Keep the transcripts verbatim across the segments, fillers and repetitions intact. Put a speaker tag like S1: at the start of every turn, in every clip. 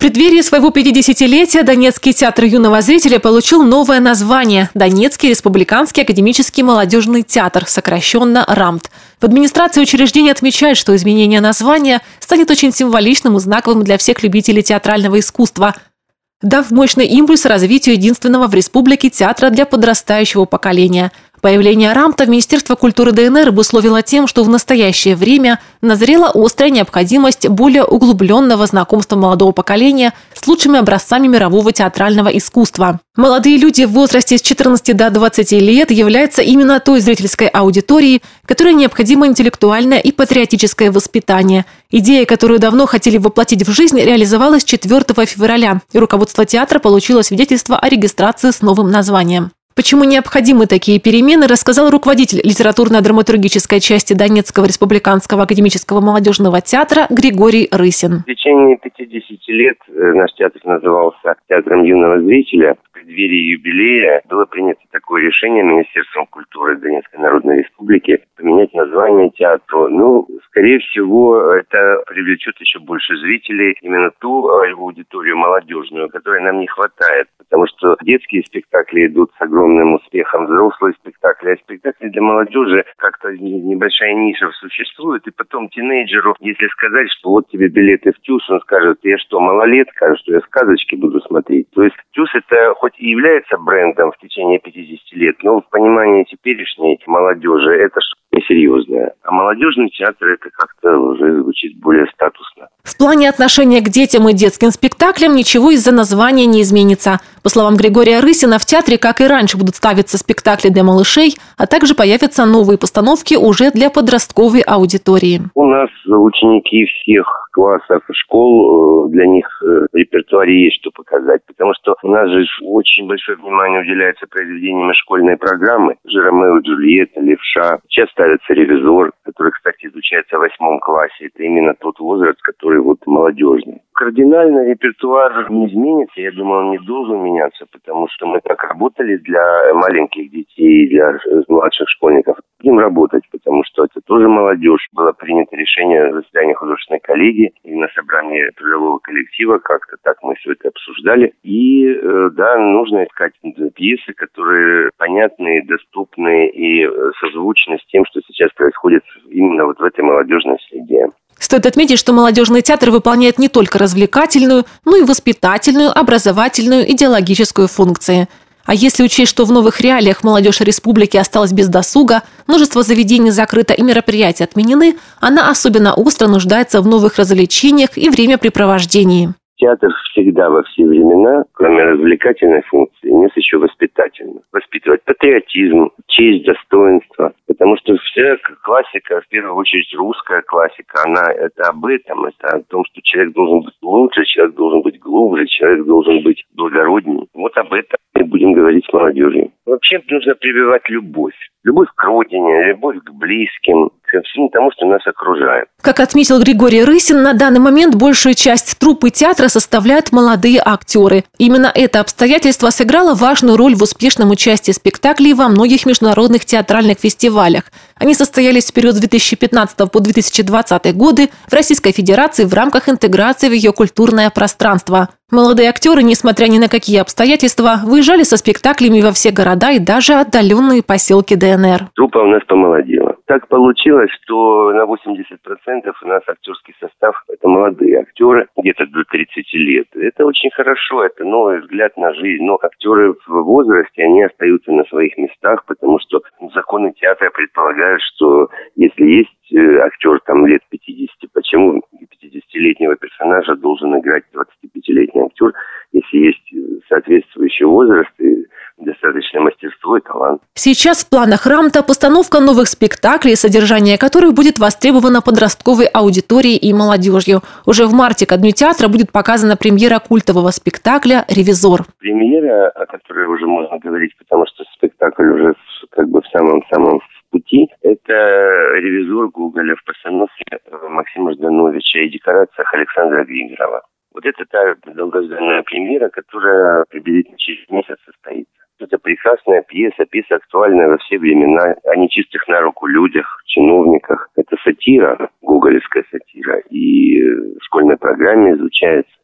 S1: преддверии своего пятидесятилетия Донецкий театр юного зрителя получил новое название – Донецкий республиканский академический молодежный театр, сокращенно РАМТ. В администрации учреждения отмечают, что изменение названия станет очень символичным и знаковым для всех любителей театрального искусства, дав мощный импульс развитию единственного в республике театра для подрастающего поколения. Появление РАМТа в Министерство культуры ДНР обусловило тем, что в настоящее время назрела острая необходимость более углубленного знакомства молодого поколения с лучшими образцами мирового театрального искусства. Молодые люди в возрасте с четырнадцати до двадцати лет являются именно той зрительской аудиторией, которой необходимо интеллектуальное и патриотическое воспитание. Идея, которую давно хотели воплотить в жизнь, реализовалась четвёртого февраля, и руководство театра получило свидетельство о регистрации с новым названием. Почему необходимы такие перемены, рассказал руководитель литературно-драматургической части Донецкого республиканского академического молодежного театра Григорий Рысин.
S2: В течение пятидесяти лет наш театр назывался театром юного зрителя. В преддверии юбилея было принято такое решение Министерством культуры Донецкой Народной Республики поменять название театру. Ну, скорее всего, это привлечет еще больше зрителей, именно ту аудиторию молодежную, которой нам не хватает. Потому что детские спектакли идут с огромным успехом, взрослые спектакли, а спектакли для молодежи как-то небольшая ниша существует. И потом тинейджеру, если сказать, что вот тебе билеты в ТЮЗ, он скажет: я что, малолетка, что я сказочки буду смотреть. То есть ТЮЗ это хоть и является брендом в течение пятидесяти лет, но в понимании теперешней молодежи это что-то несерьезное. А молодежный театр это как-то уже звучит более статусно.
S1: В плане отношения к детям и детским спектаклям ничего из-за названия не изменится. По словам Григория Рысина, в театре, как и раньше, будут ставиться спектакли для малышей, а также появятся новые постановки уже для подростковой аудитории.
S2: У нас ученики всех классов школ, для них в репертуаре есть что показать, потому что у нас же очень большое внимание уделяется произведениям школьной программы. Ромео и Джульетта, Левша. Сейчас ставится «Ревизор», который, кстати, изучается в восьмом классе. Это именно тот возраст, который вот молодежный. Кардинально репертуар не изменится, я думаю, он не должен меняться, потому что мы так работали для маленьких детей, для младших школьников. Будем работать, потому что это тоже молодежь. Было принято решение в заседании художественной коллегии и на собрании трудового коллектива, как-то так мы все это обсуждали. И да, нужно искать пьесы, которые понятные, доступные и созвучны с тем, что сейчас происходит именно вот в этой молодежной среде.
S1: Стоит отметить, что молодежный театр выполняет не только развлекательную, но и воспитательную, образовательную, идеологическую функции. А если учесть, что в новых реалиях молодежь республики осталась без досуга, множество заведений закрыто и мероприятия отменены, она особенно остро нуждается в новых развлечениях и времяпрепровождении.
S2: Театр всегда во все времена, кроме развлекательной функции, нес еще воспитательную. Воспитывать патриотизм, честь, достоинство. Потому что вся классика, в первую очередь русская классика, она это об этом, это о том, что человек должен быть лучше, человек должен быть глубже, человек должен быть благороднее. Вот об этом мы будем говорить с молодежью. Вообще нужно прививать любовь. Любовь к родине, любовь к близким, ко всему тому, что нас окружает.
S1: Как отметил Григорий Рысин, на данный момент большую часть труппы театра составляют молодые актеры. Именно это обстоятельство сыграло важную роль в успешном участии спектаклей во многих международных театральных фестивалях. Они состоялись в период с две тысячи пятнадцатого по две тысячи двадцатый годы в Российской Федерации в рамках интеграции в ее культурное пространство. Молодые актеры, несмотря ни на какие обстоятельства, выезжали со спектаклями во все города и даже отдаленные поселки ДНР.
S2: Труппа у нас помолодела. Так получилось, что на восемьдесят процентов у нас актерский состав – это молодые актеры, где-то до тридцати лет. Это очень хорошо, это новый взгляд на жизнь. Но актеры в возрасте, они остаются на своих местах, потому что законы театра предполагают, что если есть актер там лет пятидесяти, почему пятидесятилетнего персонажа должен играть двадцатипятилетний актер, если есть соответствующий возраст и достаточное мастерство и талант.
S1: Сейчас в планах РАМТа постановка новых спектаклей, содержание которых будет востребовано подростковой аудиторией и молодежью. Уже в марте ко Дню театра будет показана премьера культового спектакля «Ревизор».
S2: Премьера, о которой уже можно говорить, потому что спектакль уже как бы в самом-самом пути, это «Ревизор» Гоголя в постановке Максима Ждановича и декорациях Александра Григорова. Вот это та долгожданная премьера, которая приблизительно через месяц состоится. Это прекрасная пьеса, пьеса актуальная во все времена, о нечистых на руку людях, чиновниках. Это сатира, гоголевская сатира, и в школьной программе изучается.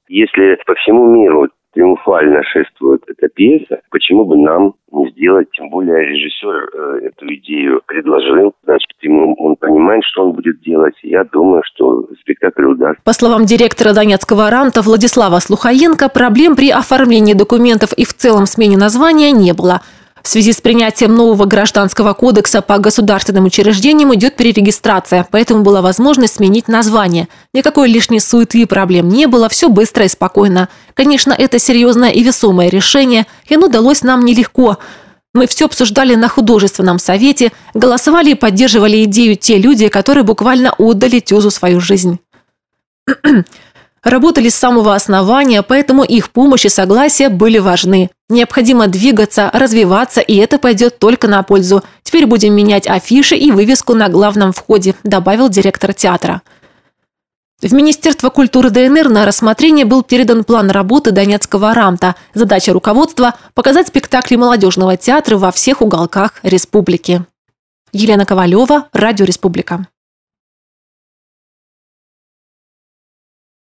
S2: Если по всему миру триумфально шествует эта пьеса, почему бы нам не сделать? Тем более режиссер э, эту идею предложил. Значит, ему, он понимает, что он будет делать. Я думаю, что спектакль удастся.
S1: По словам директора Донецкого рамта Владислава Слухаенко, проблем при оформлении документов и в целом смене названия не было. В связи с принятием нового гражданского кодекса по государственным учреждениям идет перерегистрация, поэтому была возможность сменить название. Никакой лишней суеты и проблем не было, все быстро и спокойно. Конечно, это серьезное и весомое решение, и оно далось нам нелегко. Мы все обсуждали на художественном совете, голосовали и поддерживали идею те люди, которые буквально отдали ТЮЗу свою жизнь. Работали с самого основания, поэтому их помощь и согласие были важны. Необходимо двигаться, развиваться, и это пойдет только на пользу. Теперь будем менять афиши и вывеску на главном входе, добавил директор театра. В Министерство культуры ДНР на рассмотрение был передан план работы Донецкого рамта. Задача руководства – показать спектакли молодежного театра во всех уголках республики. Елена Ковалева, Радио Республика.